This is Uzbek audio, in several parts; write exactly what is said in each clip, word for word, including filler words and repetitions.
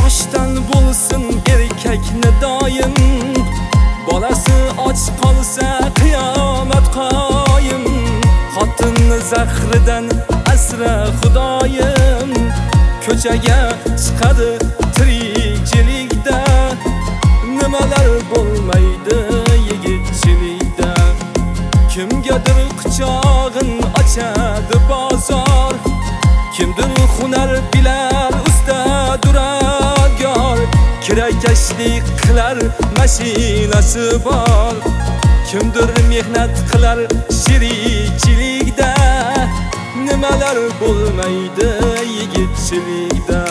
toshdan bo'lsin erkakni doim, bolasi och qolsa qiyomat qoyim. Xotinni zahridan asra xudoyim, ko'chaga chiqadi tirikchilikda, nimalar bo'lmaydi yigitchilikda. Kimgadir quchog'in ochadi bozor, kimdir hunar bilar usta duradgor. Kirakashlik qilar mashinasi bor, kimdir mehnat qilar sherikchilikda, nimalar bo'lmaydi yigitchilikda.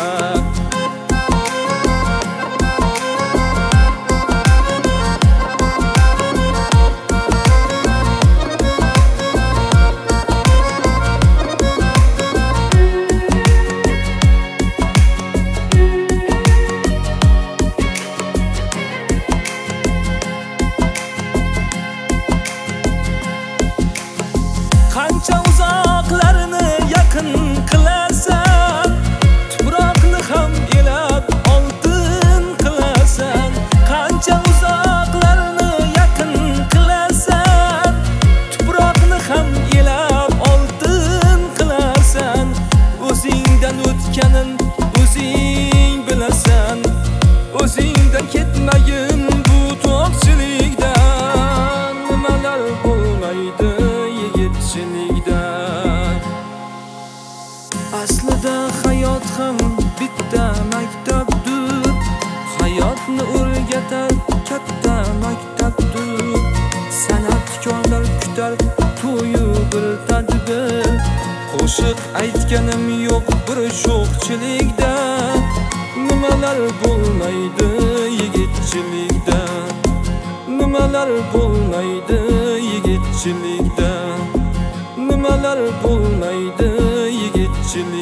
Qancha uzoqlarni yaqin qilasan, tuproqni ham elab oltin qilasan. Qancha uzoqlarni yaqin qilasan, tuproqni ham elab oltin qilasan. O'zingdan o'tganin o'zing bilasan, o'zingdan ketmagin bu to'qchilikdan, nimalar bo'lmaydi yigitchilikda. Aslida hayot ham bitta maktabdir, hayotni o'rgatar katta maktabdir. San'atkorlar kutar to'yu bir tadbir, qo'shiq aytganim yo'q bir sho'xchilikda, nimalar bo'lmaydi yigitchilikda, nimalar bo'lmaydi yigitchilikda, nimalar bo'lmaydi yigitchilikda.